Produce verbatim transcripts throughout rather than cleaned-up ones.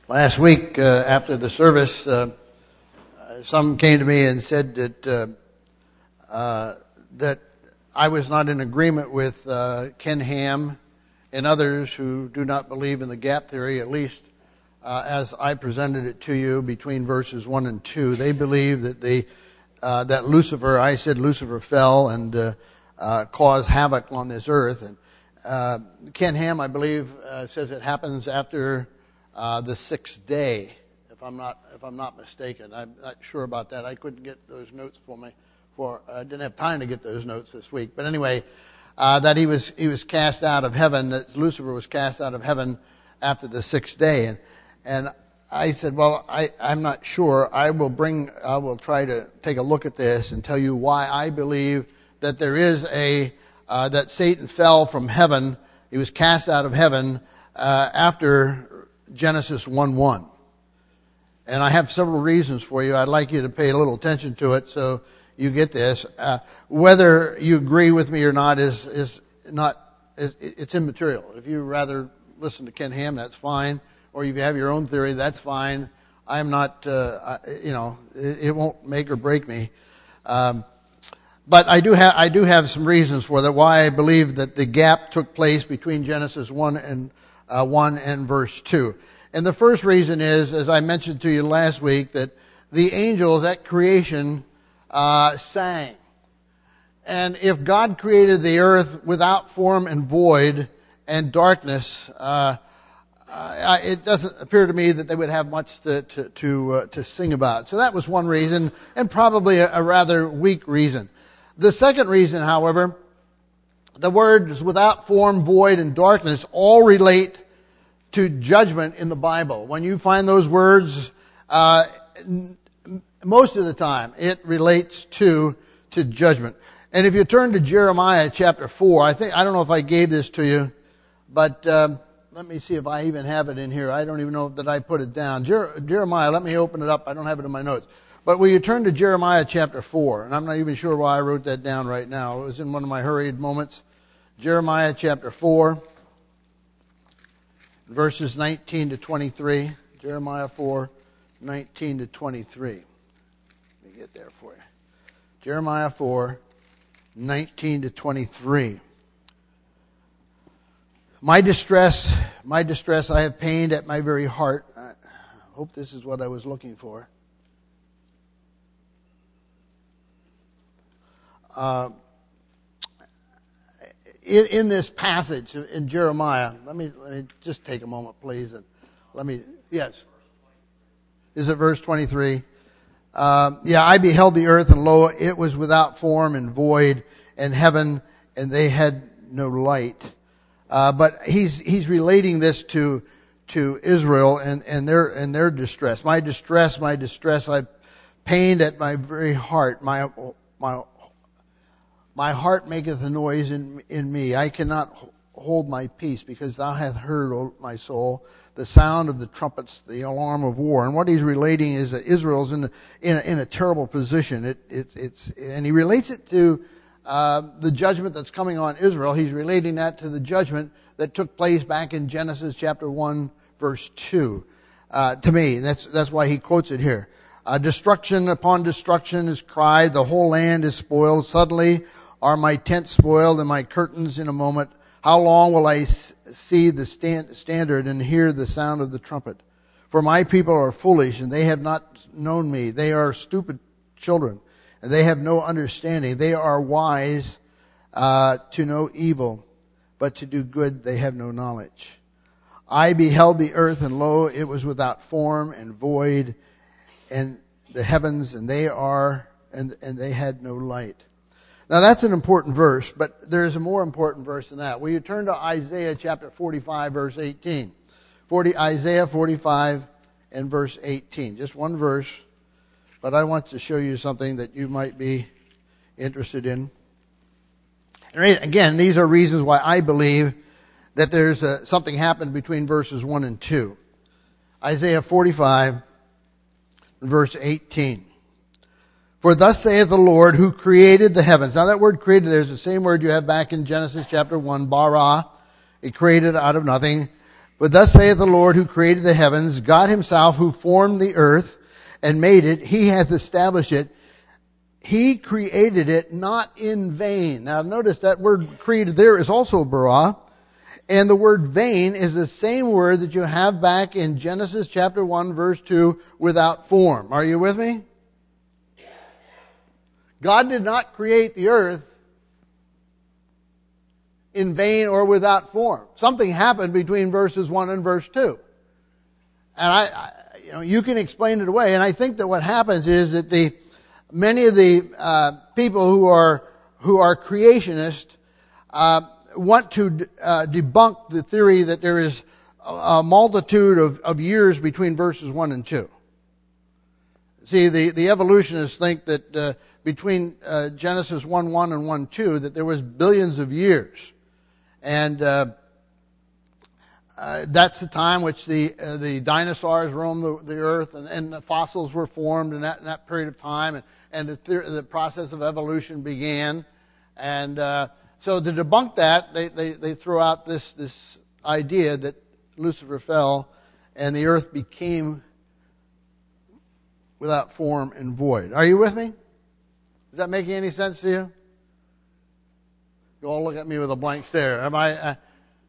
Last week, uh, after the service, uh, some came to me and said that uh, uh, that I was not in agreement with uh, Ken Ham and others who do not believe in the gap theory, at least uh, as I presented it to you between verses one and two. They believe that they uh, that Lucifer, I said Lucifer fell and uh, uh, caused havoc on this earth. And uh, Ken Ham, I believe, uh, says it happens after Uh, the sixth day, if I'm not if I'm not mistaken. I'm not sure about that. I couldn't get those notes for me. For I didn't have time to get those notes this week. But anyway, uh, that he was he was cast out of heaven. That Lucifer was cast out of heaven after the sixth day. And and I said, well, I I'm not sure. I will bring I will try to take a look at this and tell you why I believe that there is a uh, that Satan fell from heaven. He was cast out of heaven uh, after Genesis one one. And I have several reasons for you. I'd like you to pay a little attention to it so you get this. Uh, whether you agree with me or not is is not, is, it's immaterial. If you rather listen to Ken Ham, that's fine. Or if you have your own theory, that's fine. I'm not, uh, you know, it, it won't make or break me. Um, but I do have, I do have some reasons for that, why I believe that the gap took place between Genesis one and Uh, one and verse two. And the first reason is, as I mentioned to you last week, that the angels at creation uh, sang. And if God created the earth without form and void and darkness, uh, uh, it doesn't appear to me that they would have much to to to, uh, to sing about. So that was one reason, and probably a, a rather weak reason. The second reason, however, the words without form, void, and darkness all relate to judgment in the Bible. When you find those words, uh, most of the time it relates to to judgment. And if you turn to Jeremiah chapter four, I think I don't know if I gave this to you, but um, let me see if I even have it in here. I don't even know that I put it down. Jer- Jeremiah, let me open it up. I don't have it in my notes. But will you turn to Jeremiah chapter four? And I'm not even sure why I wrote that down right now. It was in one of my hurried moments. Jeremiah chapter four, verses nineteen to twenty-three. Jeremiah four, nineteen to twenty-three. Let me get there for you. Jeremiah four, nineteen to twenty-three. My distress, my distress I have pained at my very heart. I hope this is what I was looking for. Uh, In, in this passage in Jeremiah, let me let me just take a moment, please, and let me. Yes, is it verse twenty-three? Um, yeah, I beheld the earth, and lo, it was without form and void, and heaven, and they had no light. Uh, but he's he's relating this to to Israel and and their and their distress. My distress, my distress, I pained at my very heart. My my. My heart maketh a noise in, in me. I cannot hold my peace, because thou hast heard, O my soul, the sound of the trumpets, the alarm of war. And what he's relating is that Israel's in, the, in, a, in a terrible position. It, it, it's, and he relates it to uh, the judgment that's coming on Israel. He's relating that to the judgment that took place back in Genesis chapter one, verse two. Uh, to me, that's that's why he quotes it here. Uh, destruction upon destruction is cried. The whole land is spoiled. Suddenly are my tents spoiled and my curtains in a moment. How long will I see the stand, standard and hear the sound of the trumpet? For my people are foolish, and they have not known me. They are stupid children, and they have no understanding. They are wise uh, to know evil, but to do good they have no knowledge. I beheld the earth, and lo, it was without form and void, and the heavens, and they are, and, and they had no light. Now that's an important verse, but there's a more important verse than that. Will you turn to Isaiah chapter forty-five, verse eighteen? forty, Isaiah forty-five and verse eighteen. Just one verse, but I want to show you something that you might be interested in. Again, these are reasons why I believe that there's a, something happened between verses one and two. Isaiah forty-five, verse eighteen. For thus saith the Lord, who created the heavens. Now that word created there is the same word you have back in Genesis chapter one, bara. He created out of nothing. For thus saith the Lord who created the heavens, God himself who formed the earth and made it, he hath established it. He created it not in vain. Now notice that word created there is also bara. And the word vain is the same word that you have back in Genesis chapter one verse two, without form. Are you with me? God did not create the earth in vain or without form. Something happened between verses one and verse two. And I, I you know, you can explain it away. And I think that what happens is that the, many of the, uh, people who are, who are creationists, uh, want to, uh, debunk the theory that there is a, a multitude of, of years between verses one and two. See, the, the evolutionists think that, uh, between uh, Genesis one one and one two, that there was billions of years. And uh, uh, that's the time which the uh, the dinosaurs roamed the, the earth, and, and the fossils were formed in that, in that period of time, and, and the, the, the process of evolution began. And uh, so to debunk that, they, they, they threw out this, this idea that Lucifer fell and the earth became without form and void. Are you with me? Is that making any sense to you? You all look at me with a blank stare. Am I? Uh,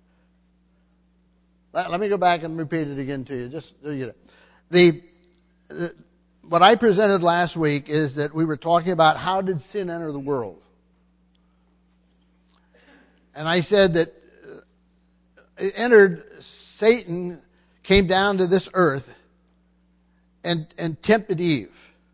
let, let me go back and repeat it again to you, just so you get it. The, the what I presented last week is that we were talking about how did sin enter the world, and I said that it entered. Satan came down to this earth and and tempted Eve.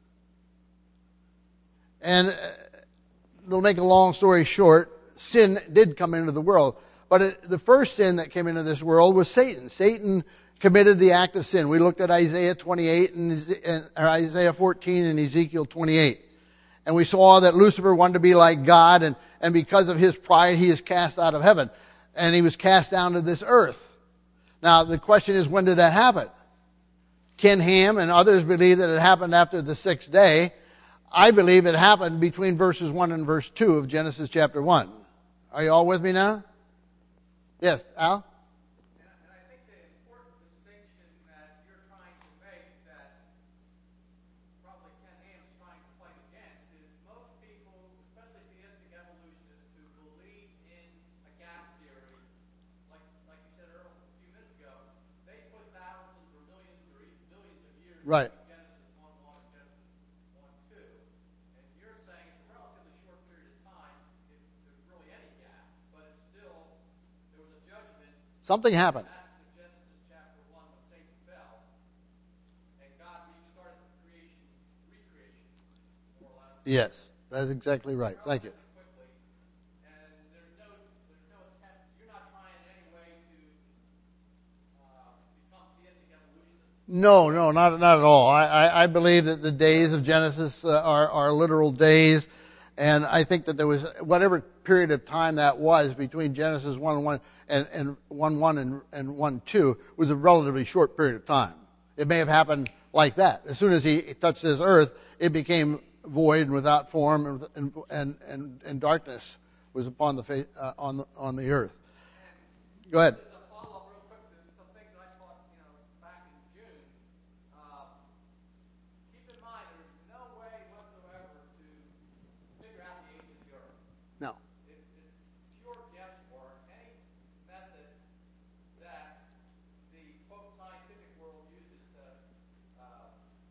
And they'll make a long story short, sin did come into the world. But it, the first sin that came into this world was Satan. Satan committed the act of sin. We looked at Isaiah twenty-eight and, and or Isaiah fourteen and Ezekiel twenty-eight. And we saw that Lucifer wanted to be like God, and, and because of his pride, he is cast out of heaven. And he was cast down to this earth. Now, the question is, when did that happen? Ken Ham and others believe that it happened after the sixth day. I believe it happened between verses one and verse two of Genesis chapter one. Are you all with me now? Yes, Al? And I think the important distinction that you're trying to make, that probably Ken Ham is trying to fight against, is most people, especially theistic evolutionists, who believe in a gap theory, like like you said earlier, a few minutes ago, they put thousands or millions or even billions of years Right. in Genesis one one and Genesis one two. And you're saying it's a relatively short period of time, if there's really any gap, but it's still, there was a judgment. Something happened. After Genesis chapter one, when Satan fell, and God restarted the creation, recreation, more or less. Yes, that's exactly right. Thank you. Quickly, and there's no, there's no attempt. You're not trying in any way to uh, become theistic evolutionists. No, no, not not at all. I, I, I believe that the days of Genesis uh, are, are literal days, and I think that there was whatever period of time that was between Genesis one and one and, and one one and, and one two was a relatively short period of time. It may have happened like that. As soon as he touched this earth, it became void and without form, and and and, and, and darkness was upon the face, uh, on the on the earth. Go ahead. Just a follow-up real quick to some things that I taught, you know, back in June. Um, keep in mind, there's no way whatsoever to figure out the age of the earth. No. It's, it's pure guesswork. Any method that the quote scientific world uses to uh,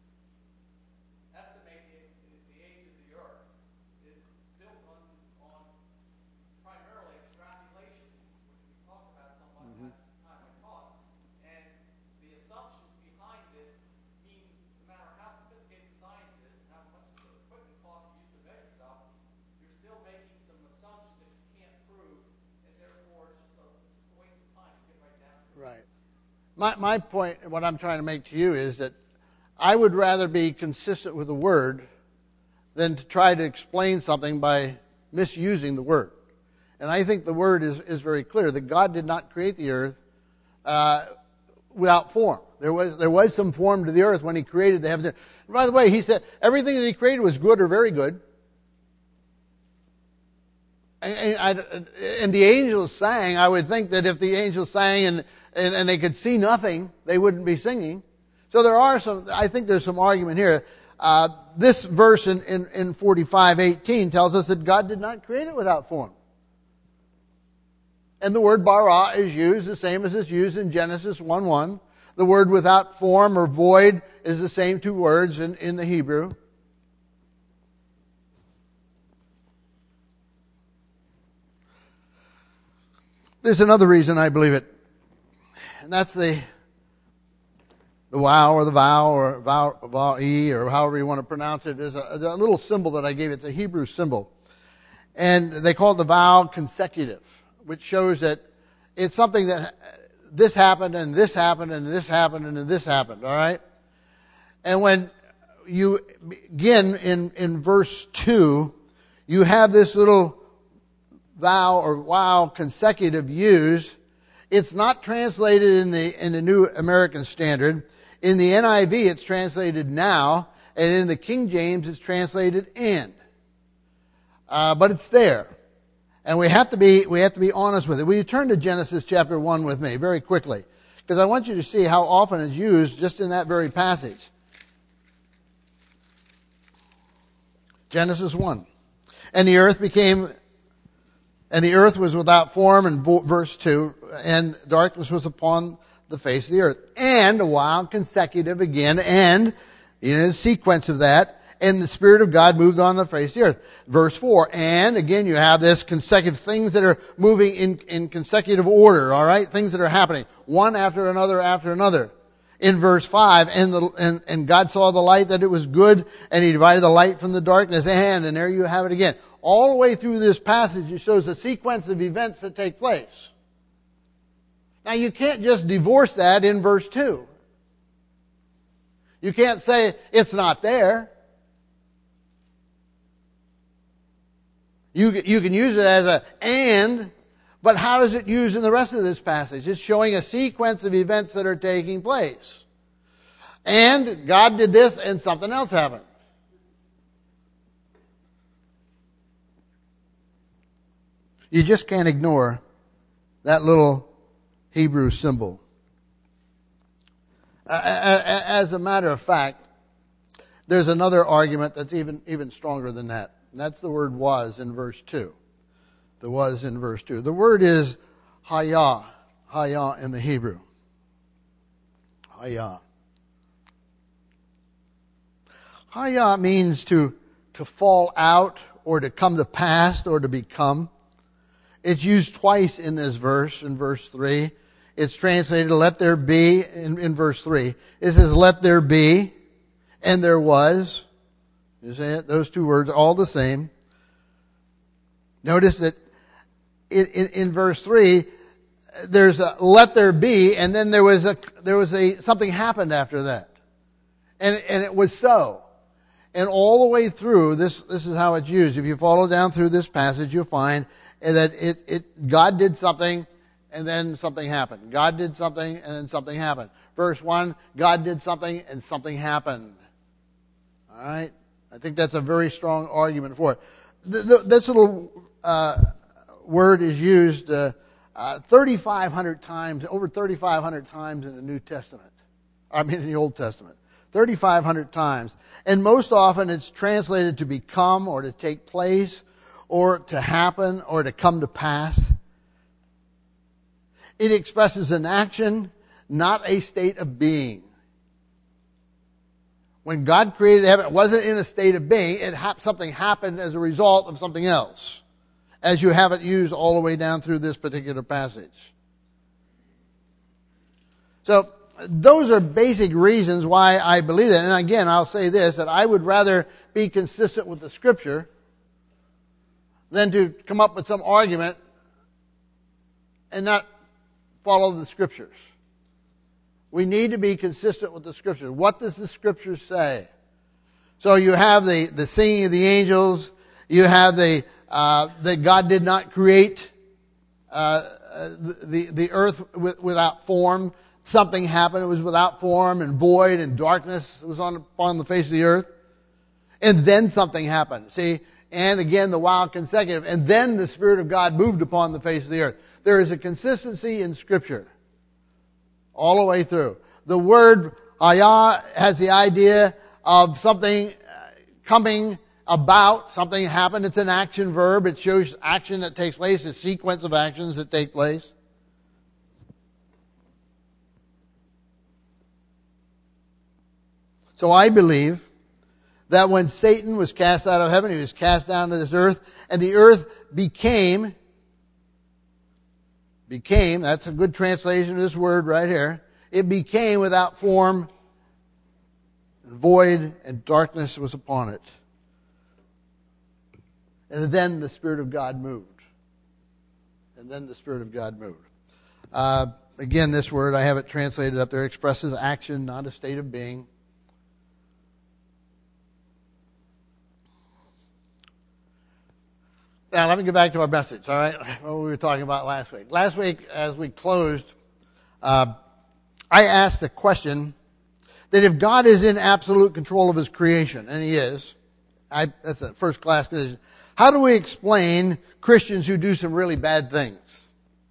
estimate the, the age of the earth is built on, on primarily extrapolations, which we talked about somewhat last time I taught. And the assumptions behind it mean no matter how sophisticated science is and how much the equipment costs used to measure stuff, you're still making some assumptions that you can't prove, and therefore it's just a, it's just a waste of time to get right down to it. Right. My my point, what I'm trying to make to you is that I would rather be consistent with the Word than to try to explain something by misusing the Word. And I think the Word is, is very clear that God did not create the earth uh, without form. There was there was some form to the earth when He created the heavens. And by the way, He said everything that He created was good or very good. And, and, I, and the angels sang. I would think that if the angels sang and and, and they could see nothing, they wouldn't be singing. So there are some, I think there's some argument here. Uh, this verse in, in, in forty-five eighteen tells us that God did not create it without form. And the word bara is used the same as it's used in Genesis one one. The word without form or void is the same two words in, in the Hebrew. There's another reason I believe it. And that's the the wow or the vow or vow, vow-e or however you want to pronounce it. There's a, a little symbol that I gave. It's a Hebrew symbol. And they call it the vow consecutive, which shows that it's something that this happened and this happened and this happened and this happened, all right? And when you begin in, in verse two, you have this little vow or wow consecutive used. It's not translated in the in the New American Standard. In the N I V, it's translated now, and in the King James, it's translated and. Uh, but it's there, and we have to be we have to be honest with it. Will you turn to Genesis chapter one with me very quickly, because I want you to see how often it's used just in that very passage. Genesis one, and the earth became. And the earth was without form, in verse two, and darkness was upon the face of the earth. And a while consecutive again, and in a sequence of that, and the Spirit of God moved on the face of the earth. Verse four, and again you have this consecutive things that are moving in, in consecutive order, all right? Things that are happening, one after another after another. In verse five, and, the, and, and God saw the light that it was good, and He divided the light from the darkness, and, and there you have it again. All the way through this passage, it shows a sequence of events that take place. Now, you can't just divorce that in verse two. You can't say it's not there. You, you can use it as a and, but how is it used in the rest of this passage? It's showing a sequence of events that are taking place. And God did this, and something else happened. You just can't ignore that little Hebrew symbol. As a matter of fact, there's another argument that's even, even stronger than that. And that's the word was in verse two. The was in verse two. The word is haya. Haya in the Hebrew. Haya. Haya means to, to fall out or to come to pass or to become. It's used twice in this verse, in verse three. It's translated, let there be, in, in verse three. It says, let there be, and there was. You see it? Those two words, all the same. Notice that in, in, in verse three, there's a let there be, and then there was a, there was a, something happened after that. And, and it was so. And all the way through, this, this is how it's used. If you follow down through this passage, you'll find that it, it, God did something, and then something happened. God did something, and then something happened. Verse one, God did something, and something happened. All right? I think that's a very strong argument for it. The, the, this little uh, word is used uh, uh, thirty-five hundred times, over thirty-five hundred times in the New Testament. I mean, in the Old Testament. thirty-five hundred times. And most often it's translated to become or to take place or to happen or to come to pass. It expresses an action, not a state of being. When God created heaven, it wasn't in a state of being. It ha- something happened as a result of something else, as you have it used all the way down through this particular passage. So, those are basic reasons why I believe that. And again, I'll say this, that I would rather be consistent with the Scripture than to come up with some argument and not follow the Scriptures. We need to be consistent with the Scriptures. What does the Scriptures say? So you have the, the singing of the angels. You have the uh, that God did not create uh, the, the earth with, without form. Something happened. It was without form and void and darkness. It was on upon the face of the earth. And then something happened. See? And again, the wild consecutive. And then the Spirit of God moved upon the face of the earth. There is a consistency in Scripture. All the way through. The word ayah has the idea of something coming about, something happened. It's an action verb. It shows action that takes place, a sequence of actions that take place. So I believe that when Satan was cast out of heaven, he was cast down to this earth, and the earth became, became, that's a good translation of this word right here, it became without form, and void, and darkness was upon it. And then the Spirit of God moved. And then the Spirit of God moved. Uh, again, this word, I have it translated up there, expresses action, not a state of being. Now, let me get back to our message, all right? What we were talking about last week. Last week, as we closed, uh, I asked the question that if God is in absolute control of His creation, and He is, I, that's a first class decision, how do we explain Christians who do some really bad things?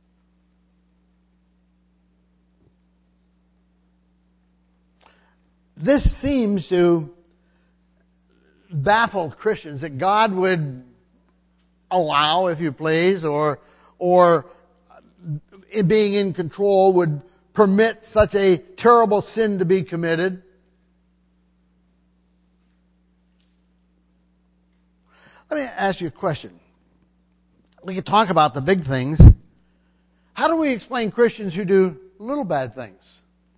This seems to baffle Christians that God would allow, if you please, or or in being in control would permit such a terrible sin to be committed. Let me ask you a question. We can talk about the big things. How do we explain Christians who do little bad things?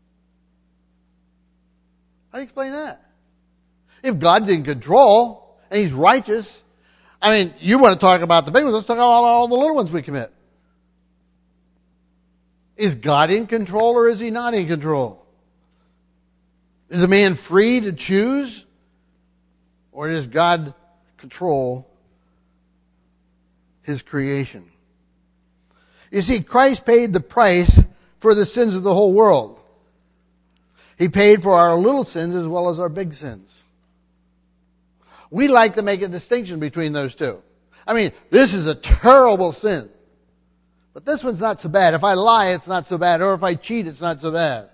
How do you explain that? If God's in control and He's righteous, I mean, you want to talk about the big ones, let's talk about all the little ones we commit. Is God in control or is He not in control? Is a man free to choose? Or does God control His creation? You see, Christ paid the price for the sins of the whole world. He paid for our little sins as well as our big sins. We like to make a distinction between those two. I mean, this is a terrible sin. But this one's not so bad. If I lie, it's not so bad. Or if I cheat, it's not so bad.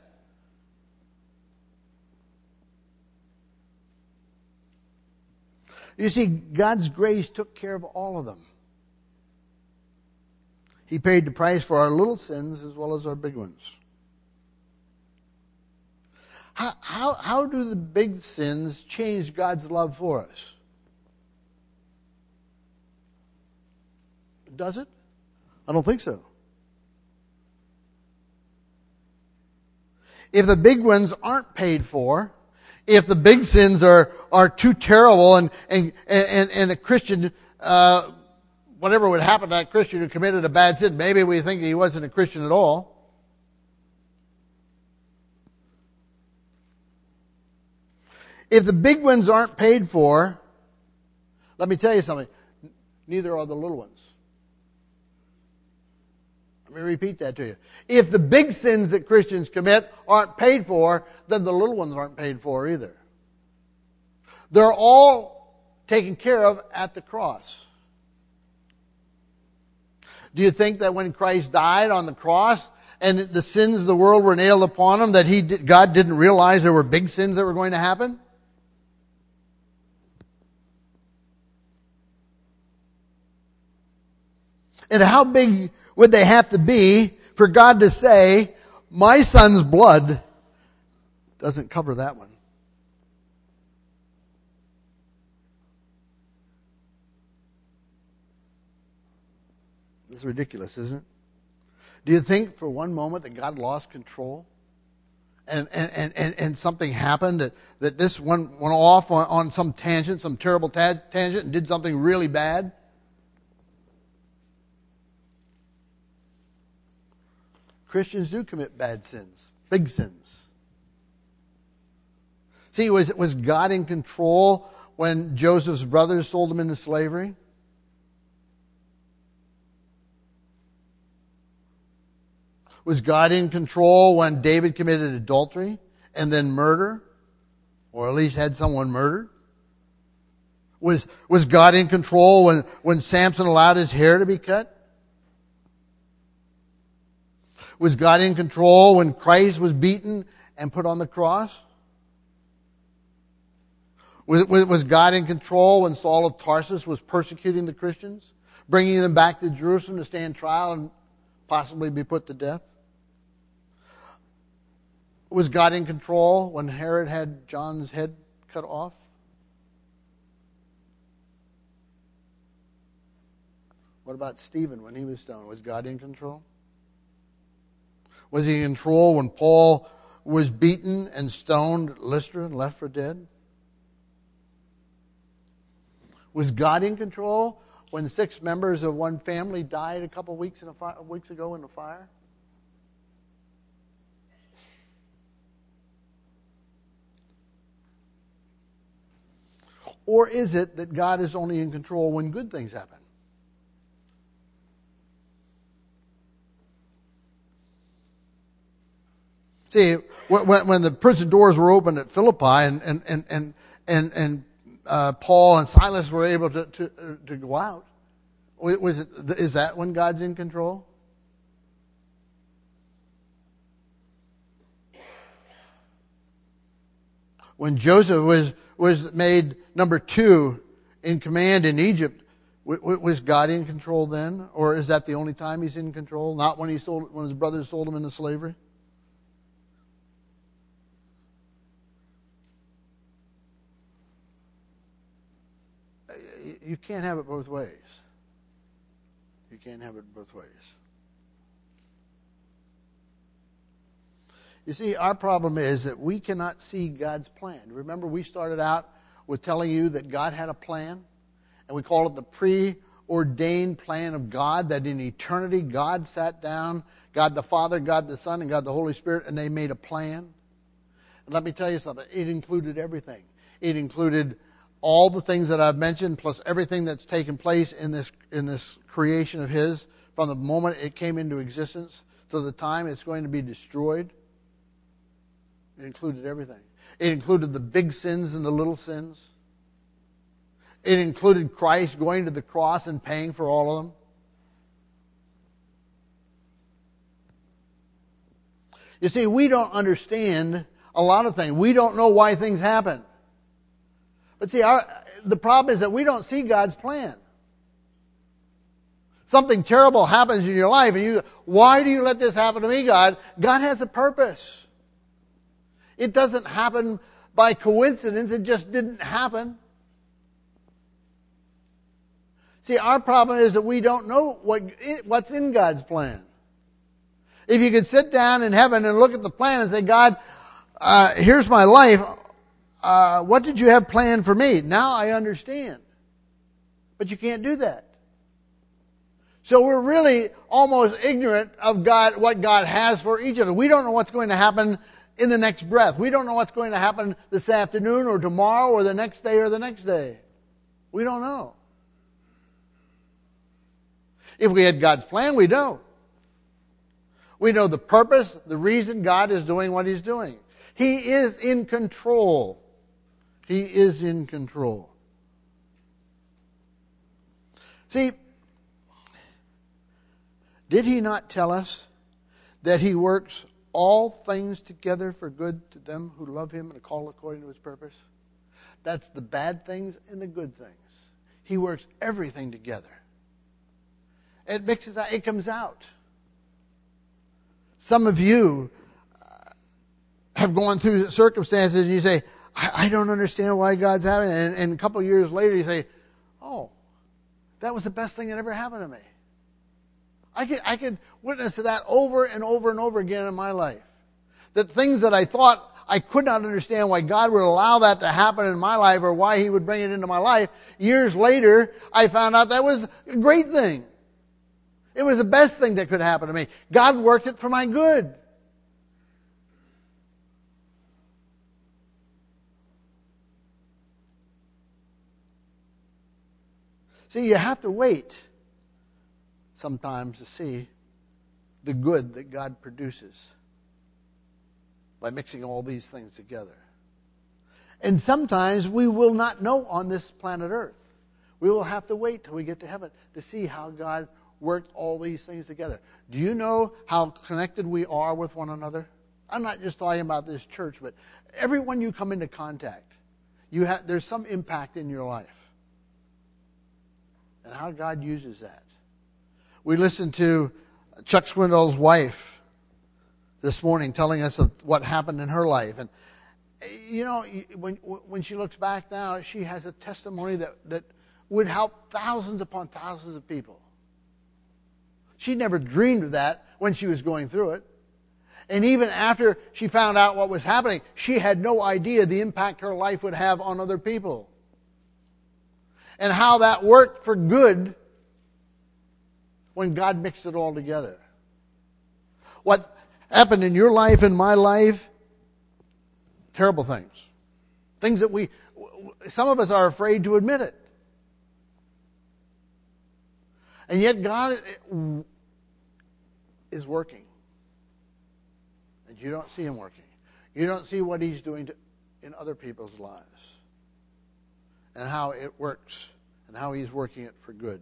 You see, God's grace took care of all of them. He paid the price for our little sins as well as our big ones. How, how, how do the big sins change God's love for us? Does it? I don't think so. If the big ones aren't paid for, if the big sins are, are too terrible and, and, and, and a Christian, uh, whatever would happen to that Christian who committed a bad sin, maybe we think he wasn't a Christian at all. If the big ones aren't paid for, let me tell you something, neither are the little ones. Let me repeat that to you. If the big sins that Christians commit aren't paid for, then the little ones aren't paid for either. They're all taken care of at the cross. Do you think that when Christ died on the cross and the sins of the world were nailed upon Him, that he did, God didn't realize there were big sins that were going to happen? And how big would they have to be for God to say, my son's blood doesn't cover that one? This is ridiculous, isn't it? Do you think for one moment that God lost control? And and, and, and something happened that, that this one went off on, on some tangent, some terrible ta- tangent and did something really bad? Christians do commit bad sins, big sins. See, was, was God in control when Joseph's brothers sold him into slavery? Was God in control when David committed adultery and then murder? Or at least had someone murdered? Was, was God in control when, when Samson allowed his hair to be cut? Was God in control when Christ was beaten and put on the cross? Was, was God in control when Saul of Tarsus was persecuting the Christians, bringing them back to Jerusalem to stand trial and possibly be put to death? Was God in control when Herod had John's head cut off? What about Stephen when he was stoned? Was God in control? Was he in control when Paul was beaten and stoned at Lystra and left for dead? Was God in control when six members of one family died a couple weeks, in a fi- weeks ago in the fire? Or is it that God is only in control when good things happen? See, when, when the prison doors were opened at Philippi and, and, and, and, and, and uh, Paul and Silas were able to, to, to go out, was it, is that when God's in control? When Joseph was, was made number two in command in Egypt, was God in control then? Or is that the only time he's in control? Not when he sold, when his brothers sold him into slavery? You can't have it both ways. You can't have it both ways. You see, our problem is that we cannot see God's plan. Remember, we started out with telling you that God had a plan, and we call it the preordained plan of God, that in eternity God sat down, God the Father, God the Son, and God the Holy Spirit, and they made a plan. And let me tell you something. It included everything. It included all the things that I've mentioned, plus everything that's taken place in this in this creation of His, from the moment it came into existence to the time it's going to be destroyed. It included everything. It included the big sins and the little sins. It included Christ going to the cross and paying for all of them. You see, we don't understand a lot of things. We don't know why things happen. But see, our, the problem is that we don't see God's plan. Something terrible happens in your life and you, why do you let this happen to me, God? God has a purpose. It doesn't happen by coincidence. It just didn't happen. See, our problem is that we don't know what, what's in God's plan. If you could sit down in heaven and look at the plan and say, God, uh, here's my life. Uh, what did you have planned for me? Now I understand. But you can't do that. So we're really almost ignorant of God, what God has for each of us. We don't know what's going to happen in the next breath. We don't know what's going to happen this afternoon or tomorrow or the next day or the next day. We don't know. If we had God's plan, we know. We know the purpose, the reason God is doing what He's doing. He is in control. He is in control. See, did He not tell us that He works all things together for good to them who love Him and are called according to His purpose? That's the bad things and the good things. He works everything together. It mixes out, it comes out. Some of you have gone through circumstances and you say, I, I don't understand why God's having it. And, and a couple of years later you say, oh, that was the best thing that ever happened to me. I could, I could witness to that over and over and over again in my life. That things that I thought I could not understand why God would allow that to happen in my life or why He would bring it into my life, years later I found out that was a great thing. It was the best thing that could happen to me. God worked it for my good. See, you have to wait sometimes to see the good that God produces by mixing all these things together. And sometimes we will not know on this planet Earth. We will have to wait till we get to heaven to see how God worked all these things together. Do you know how connected we are with one another? I'm not just talking about this church, but everyone you come into contact, you have, there's some impact in your life. And how God uses that. We listened to Chuck Swindoll's wife this morning telling us of what happened in her life. And, you know, when when she looks back now, she has a testimony that, that would help thousands upon thousands of people. She never dreamed of that when she was going through it. And even after she found out what was happening, she had no idea the impact her life would have on other people. And how that worked for good when God mixed it all together. What happened in your life and my life? Terrible things. Things that we, some of us are afraid to admit it. And yet God is working. And you don't see Him working. You don't see what He's doing to, in other people's lives. And how it works. And how He's working it for good.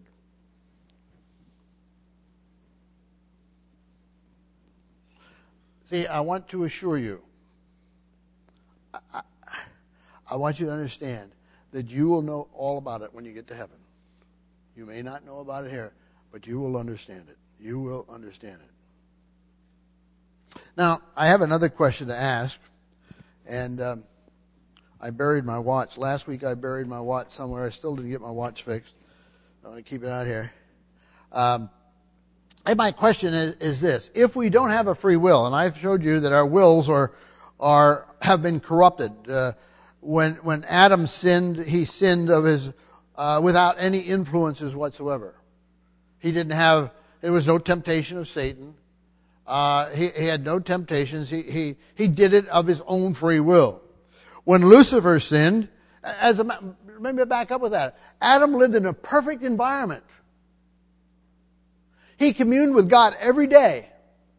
See, I want to assure you, I, I, I want you to understand that you will know all about it when you get to heaven. You may not know about it here, but you will understand it. You will understand it. Now, I have another question to ask, and um, I buried my watch. Last week I buried my watch somewhere. I still didn't get my watch fixed. I want to keep it out here. Um, and my question is, is this. If we don't have a free will, and I've showed you that our wills are are have been corrupted. Uh, when when Adam sinned, he sinned of his uh, without any influences whatsoever. He didn't have, there was no temptation of Satan. Uh, he, he had no temptations. He, he, he did it of his own free will. When Lucifer sinned, as a, let me back up with that. Adam lived in a perfect environment. He communed with God every day.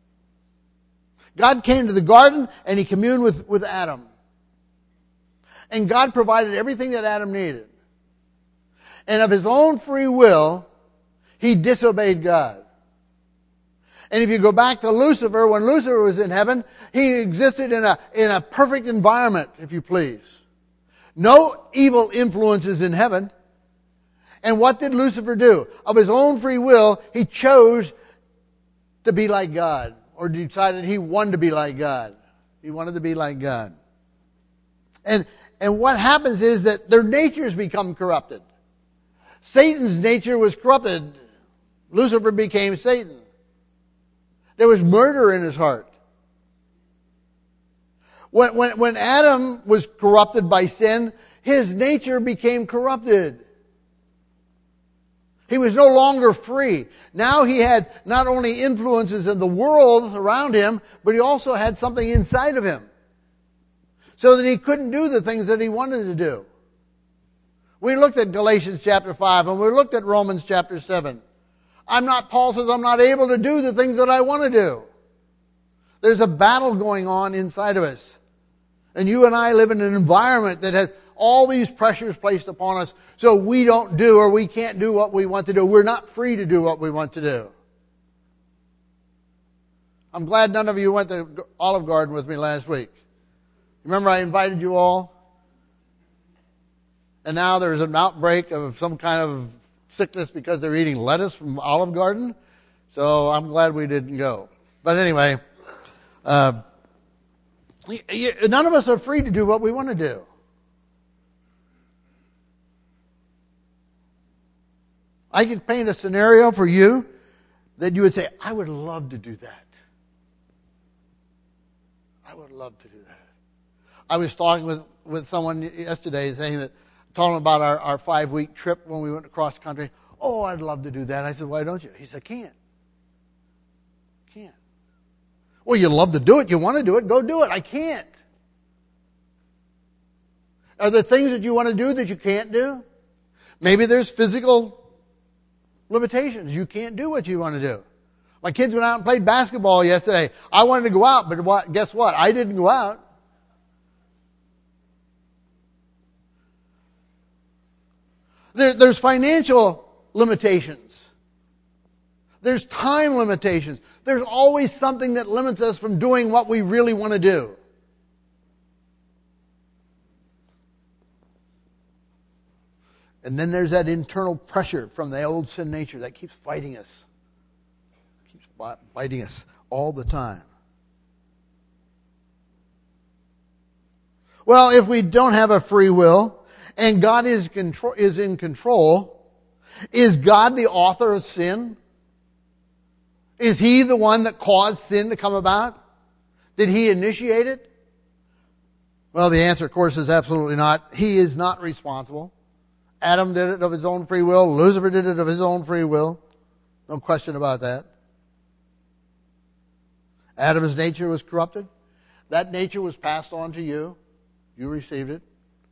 God came to the garden and He communed with, with Adam. And God provided everything that Adam needed. And of his own free will, he disobeyed God. And if you go back to Lucifer, when Lucifer was in heaven, he existed in a, in a perfect environment, if you please. No evil influences in heaven. And what did Lucifer do? Of his own free will, he chose to be like God. Or decided he wanted to be like God. He wanted to be like God. And, and what happens is that their natures become corrupted. Satan's nature was corrupted. Lucifer became Satan. There was murder in his heart. When, when, when Adam was corrupted by sin, his nature became corrupted. He was no longer free. Now he had not only influences of the world around him, but he also had something inside of him. So that he couldn't do the things that he wanted to do. We looked at Galatians chapter five and we looked at Romans chapter seven. I'm not, Paul says, I'm not able to do the things that I want to do. There's a battle going on inside of us. And you and I live in an environment that has all these pressures placed upon us, so we don't do or we can't do what we want to do. We're not free to do what we want to do. I'm glad none of you went to Olive Garden with me last week. Remember I invited you all? And now there's an outbreak of some kind of sickness because they're eating lettuce from Olive Garden. So I'm glad we didn't go. But anyway, uh, none of us are free to do what we want to do. I could paint a scenario for you that you would say, I would love to do that. I would love to do that. I was talking with, with someone yesterday saying that, telling him about our, our five-week trip when we went across country. Oh, I'd love to do that. I said, why don't you? He said, can't. Can't. Well, you love to do it. You want to do it. Go do it. I can't. Are there things that you want to do that you can't do? Maybe there's physical limitations. You can't do what you want to do. My kids went out and played basketball yesterday. I wanted to go out, but what, guess what? I didn't go out. There, there's financial limitations. There's time limitations. There's always something that limits us from doing what we really want to do. And then there's that internal pressure from the old sin nature that keeps fighting us. Keeps biting us all the time. Well, if we don't have a free will and God is control, is in control, is God the author of sin? Is He the one that caused sin to come about? Did He initiate it? Well, the answer, of course, is absolutely not. He is not responsible. Adam did it of his own free will. Lucifer did it of his own free will. No question about that. Adam's nature was corrupted. That nature was passed on to you. You received it.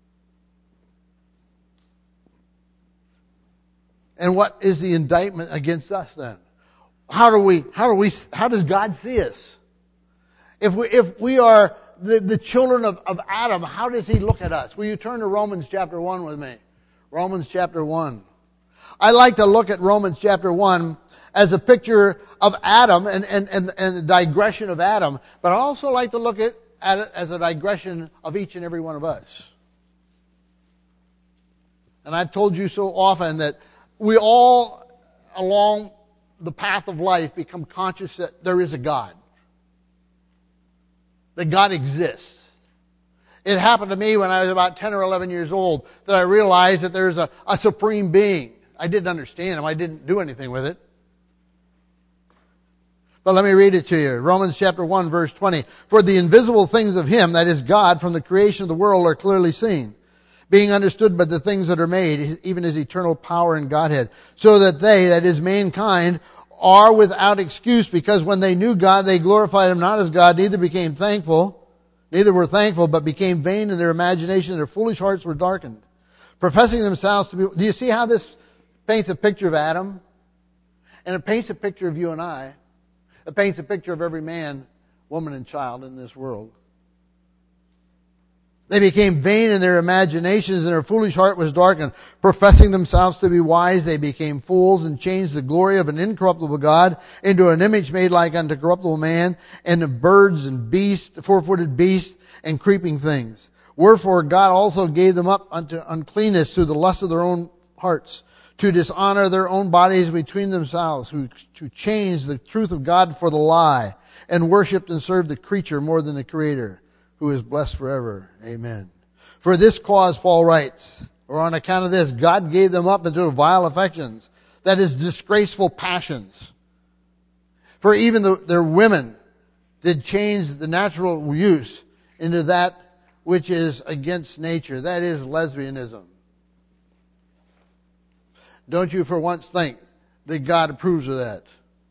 And what is the indictment against us then? How do we, how do we, how does God see us? If we, if we are the, the children of, of Adam, how does He look at us? Will you turn to Romans chapter one with me? Romans chapter one. I like to look at Romans chapter one as a picture of Adam and, and, and, and the digression of Adam, but I also like to look at, at it as a digression of each and every one of us. And I've told you so often that we all, along the path of life, become conscious that there is a God. That God exists. It happened to me when I was about ten or eleven years old that I realized that there's a, a supreme being. I didn't understand Him. I didn't do anything with it. But let me read it to you. Romans chapter one, verse twenty. For the invisible things of Him, that is God, from the creation of the world are clearly seen, being understood by the things that are made, even His eternal power and Godhead, so that they, that is mankind, are without excuse, because when they knew God, they glorified Him not as God, neither became thankful, neither were thankful, but became vain in their imagination, their foolish hearts were darkened, professing themselves to be... Do you see how this paints a picture of Adam? And it paints a picture of you and I. It paints a picture of every man, woman, and child in this world. They became vain in their imaginations, and their foolish heart was darkened. Professing themselves to be wise, they became fools, and changed the glory of an incorruptible God into an image made like unto corruptible man, and of birds and beasts, four-footed beasts, and creeping things. Wherefore God also gave them up unto uncleanness through the lust of their own hearts, to dishonor their own bodies between themselves, who to change the truth of God for the lie, and worshipped and served the creature more than the Creator, who is blessed forever. Amen. For this cause, Paul writes, or on account of this, God gave them up into vile affections, that is, disgraceful passions. For even the, their women did change the natural use into that which is against nature, that is, lesbianism. Don't you for once think that God approves of that.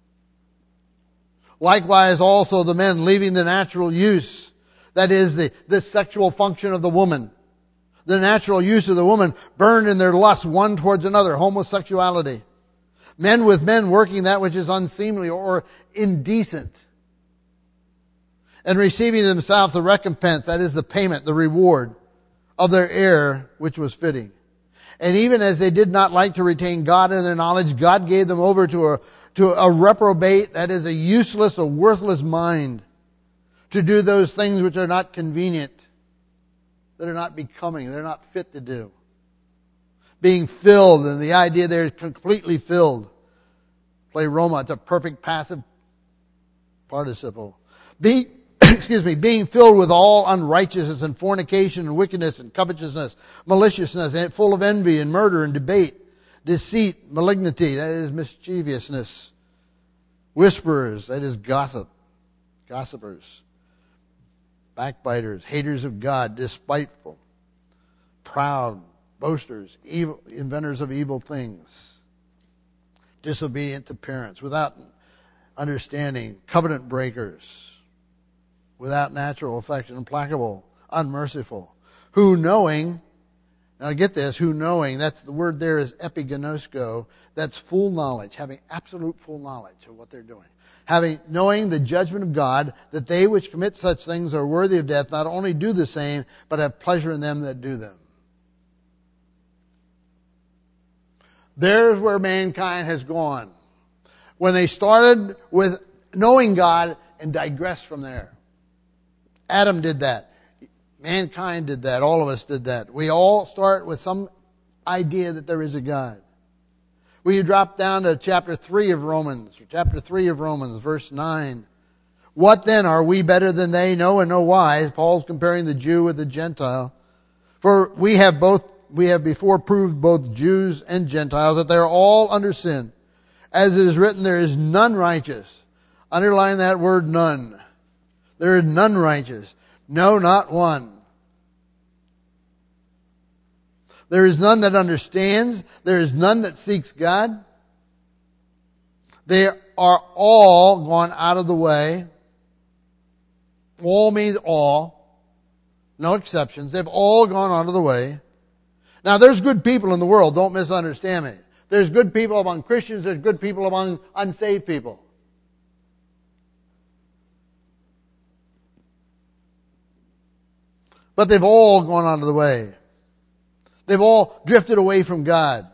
Likewise also the men leaving the natural use, that is the, the sexual function of the woman. The natural use of the woman burned in their lust one towards another, homosexuality. Men with men working that which is unseemly or indecent. And receiving themselves the recompense, that is the payment, the reward of their error, which was fitting. And even as they did not like to retain God in their knowledge, God gave them over to a, to a reprobate, that is a useless, a worthless mind, to do those things which are not convenient, that are not becoming, they're not fit to do. Being filled, and the idea there is completely filled. Pleroma, it's a perfect passive participle. Be, excuse me, being filled with all unrighteousness and fornication and wickedness and covetousness, maliciousness, and full of envy and murder and debate, deceit, malignity, that is mischievousness, whisperers, that is gossip, gossipers, backbiters, haters of God, despiteful, proud, boasters, evil, inventors of evil things, disobedient to parents, without understanding, covenant breakers, without natural affection, implacable, unmerciful, who knowing, now get this, who knowing, that's the word there is epigenosko, that's full knowledge, having absolute full knowledge of what they're doing. Having, knowing the judgment of God, that they which commit such things are worthy of death, not only do the same, but have pleasure in them that do them. There's where mankind has gone. When they started with knowing God and digressed from there. Adam did that. Mankind did that. All of us did that. We all start with some idea that there is a God. Will you drop down to chapter three of Romans, chapter three of Romans, verse nine. What then? Are we better than they? No, and no why. Paul's comparing the Jew with the Gentile. For we have both, we have before proved both Jews and Gentiles that they are all under sin. As it is written, there is none righteous. Underline that word none. There is none righteous. No, not one. There is none that understands. There is none that seeks God. They are all gone out of the way. All means all. No exceptions. They've all gone out of the way. Now, there's good people in the world. Don't misunderstand me. There's good people among Christians. There's good people among unsaved people. But they've all gone out of the way. They've all drifted away from God.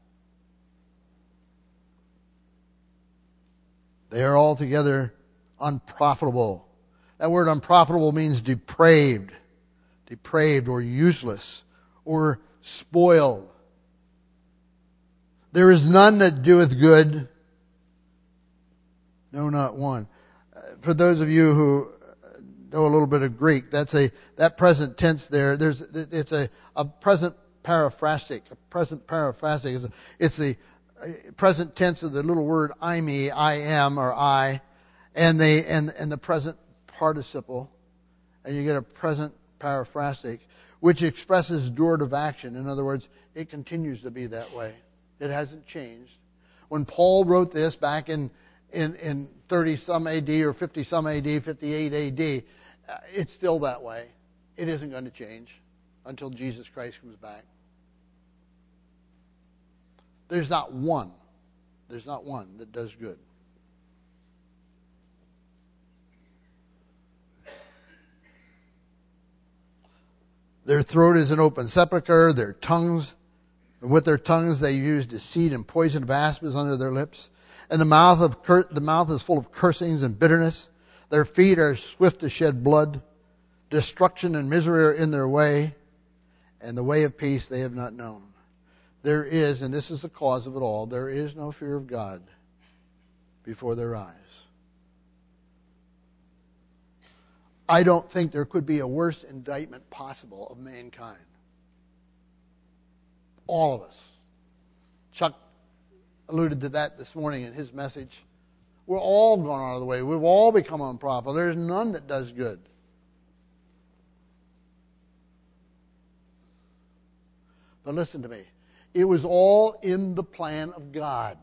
They are altogether unprofitable. That word unprofitable means depraved, depraved or useless or spoiled. There is none that doeth good. No, not one. For those of you who know a little bit of Greek, that's a that present tense there. There's it's a, a present paraphrastic. A present paraphrastic is a, it's the present tense of the little word I me, I am or I, and they and and the present participle, and you get a present paraphrastic, which expresses durative action. In other words, it continues to be that way. It hasn't changed. When Paul wrote this back in in in thirty some A D or fifty some A D, fifty-eight A D, uh, it's still that way. It isn't going to change until Jesus Christ comes back. There's not one. There's not one that does good. Their throat is an open sepulchre. Their tongues, and with their tongues they use deceit, and poison of asps under their lips. And the mouth of cur- the mouth is full of cursings and bitterness. Their feet are swift to shed blood. Destruction and misery are in their way, and the way of peace they have not known. There is, and this is the cause of it all, there is no fear of God before their eyes. I don't think there could be a worse indictment possible of mankind. All of us. Chuck alluded to that this morning in his message. We're all gone out of the way. We've all become unprofitable. There's none that does good. But listen to me. It was all in the plan of God.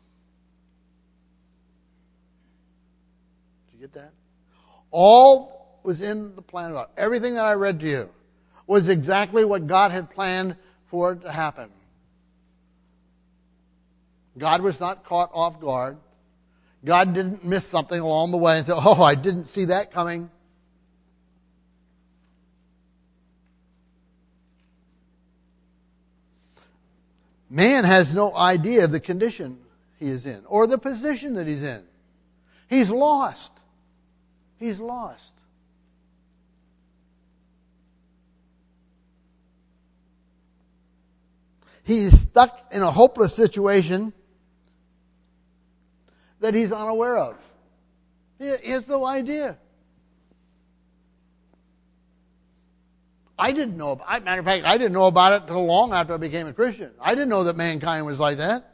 Did you get that? All was in the plan of God. Everything that I read to you was exactly what God had planned for it to happen. God was not caught off guard. God didn't miss something along the way and say, oh, I didn't see that coming. Man has no idea of the condition he is in or the position that he's in. He's lost. He's lost. He's stuck in a hopeless situation that he's unaware of. He has no idea. I didn't know about it. Matter of fact, I didn't know about it until long after I became a Christian. I didn't know that mankind was like that.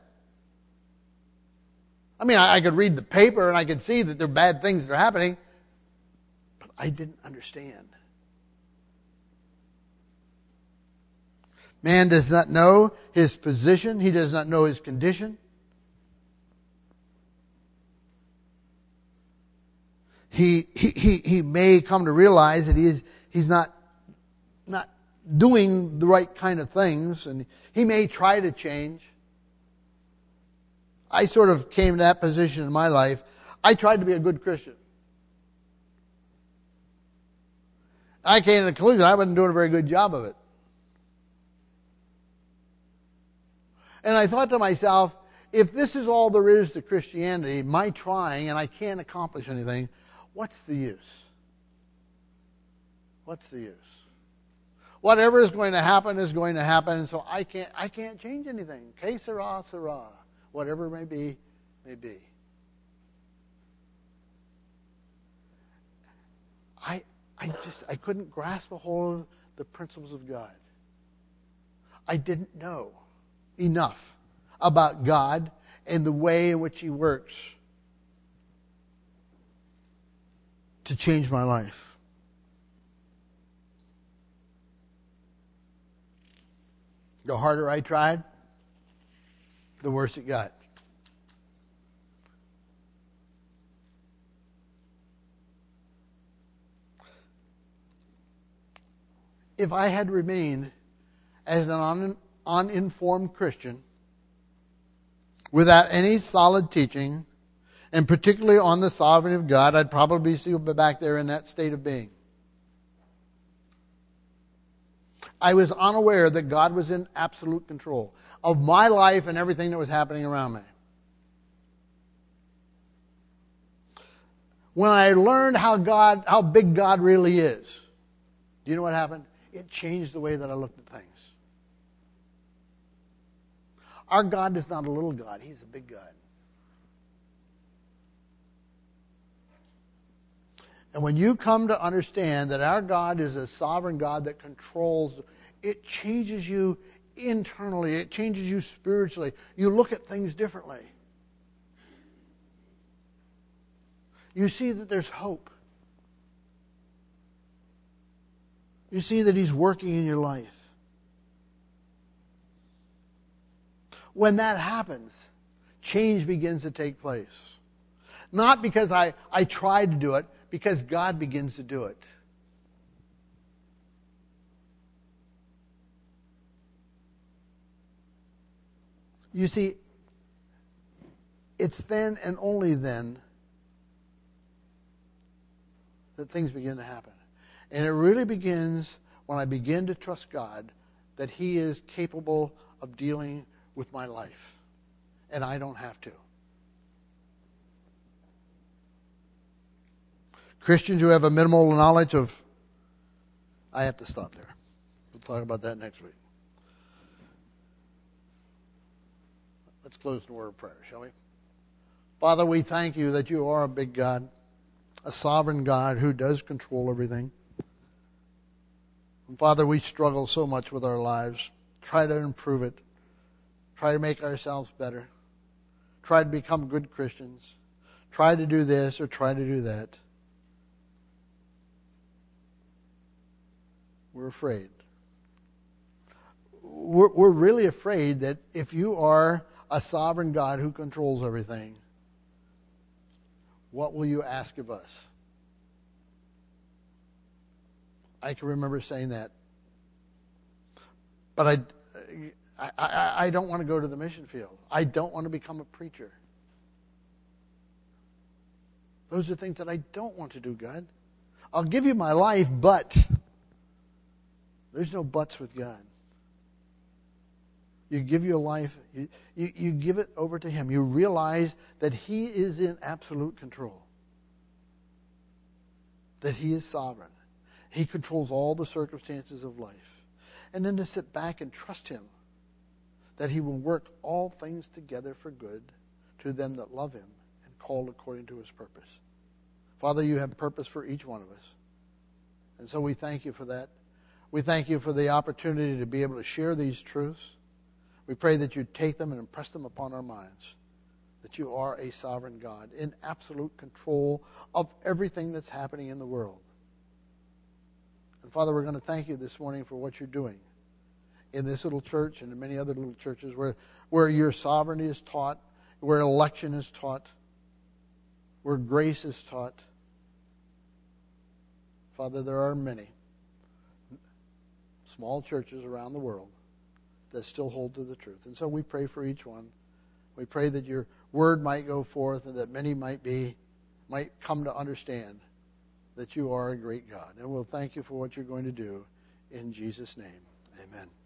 I mean, I, I could read the paper and I could see that there are bad things that are happening, but I didn't understand. Man does not know his position. He does not know his condition. He he he, he may come to realize that he is he's not not doing the right kind of things, and he may try to change. I sort of came to that position in my life. I tried to be a good Christian. I came to the conclusion I wasn't doing a very good job of it. And I thought to myself, if this is all there is to Christianity, my trying, and I can't accomplish anything, what's the use? What's the use? Whatever is going to happen is going to happen, and so I can't I can't change anything. Que sera, sera. Whatever may be, may be. I I just I couldn't grasp a hold of the principles of God. I didn't know enough about God and the way in which He works to change my life. The harder I tried, the worse it got. If I had remained as an un- uninformed Christian, without any solid teaching, and particularly on the sovereignty of God, I'd probably still be back there in that state of being. I was unaware that God was in absolute control of my life and everything that was happening around me. When I learned how God, how big God really is, do you know what happened? It changed the way that I looked at things. Our God is not a little God. He's a big God. And when you come to understand that our God is a sovereign God that controls, it changes you internally. It changes you spiritually. You look at things differently. You see that there's hope. You see that He's working in your life. When that happens, change begins to take place. Not because I, I tried to do it, because God begins to do it. You see, it's then and only then that things begin to happen. And it really begins when I begin to trust God that He is capable of dealing with my life. And I don't have to. Christians who have a minimal knowledge of... I have to stop there. We'll talk about that next week. Let's close in a word of prayer, shall we? Father, we thank You that You are a big God, a sovereign God who does control everything. And Father, we struggle so much with our lives. Try to improve it. Try to make ourselves better. Try to become good Christians. Try to do this or try to do that. We're afraid. We're, we're really afraid that if You are a sovereign God who controls everything, what will You ask of us? I can remember saying that. But I, I, I, I don't want to go to the mission field. I don't want to become a preacher. Those are things that I don't want to do, God. I'll give You my life, but there's no buts with God. You give your life, you, you, you give it over to Him. You realize that He is in absolute control. That He is sovereign. He controls all the circumstances of life. And then to sit back and trust Him that He will work all things together for good to them that love Him and called according to His purpose. Father, You have purpose for each one of us. And so we thank You for that. We thank You for the opportunity to be able to share these truths. We pray that You take them and impress them upon our minds. That You are a sovereign God in absolute control of everything that's happening in the world. And Father, we're going to thank You this morning for what You're doing in this little church and in many other little churches where, where Your sovereignty is taught, where election is taught, where grace is taught. Father, there are many small churches around the world that still hold to the truth. And so we pray for each one. We pray that Your word might go forth and that many might be, might come to understand that You are a great God. And we'll thank You for what You're going to do. In Jesus' name, amen.